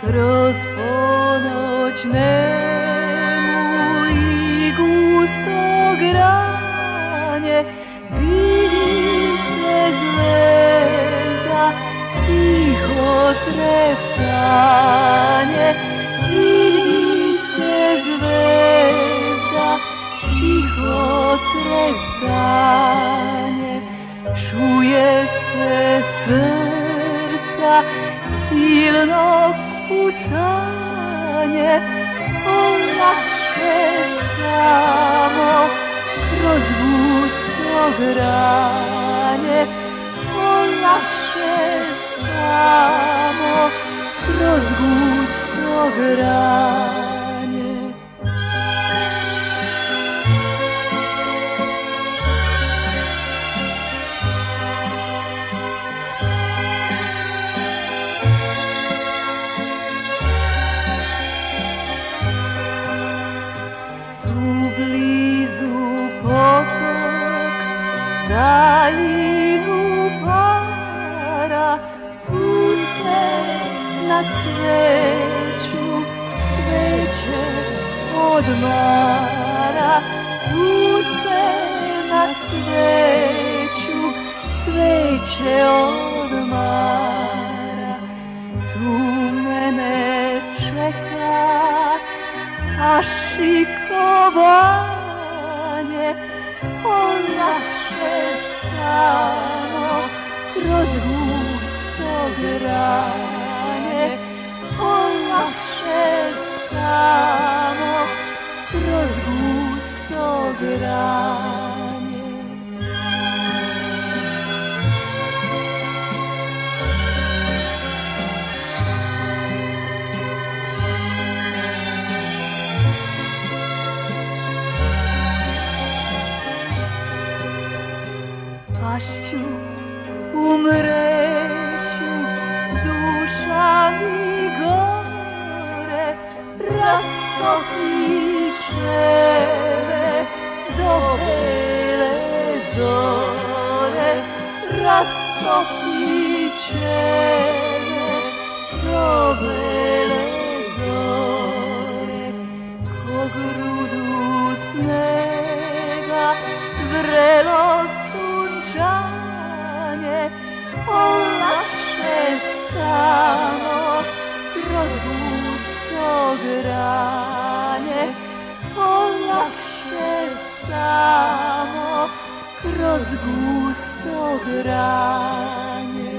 kroz ponoć nemu i gusto granje vidi se zvezda, tiho treptanje, vidi se zvezda, tiho treptanje, čuje se srca silno pucanje, olakše samo kroz gusto granje, olakše samo kroz gusto granje. Daljinu para, tu se na cveću cveće odmara, tu se na cveću cveće odmara. Tu mene čeka ašikovanje, olakše samo kroz gusto granje, olakše samo kroz gusto granje. Pašću, umreću, duša mi gore, rastopićeve do bele zore, rastopićeve do bele zore, ko grudu snega vrelo sunčanje, olakše samo kroz gusto granje, olakše samo kroz gusto granje.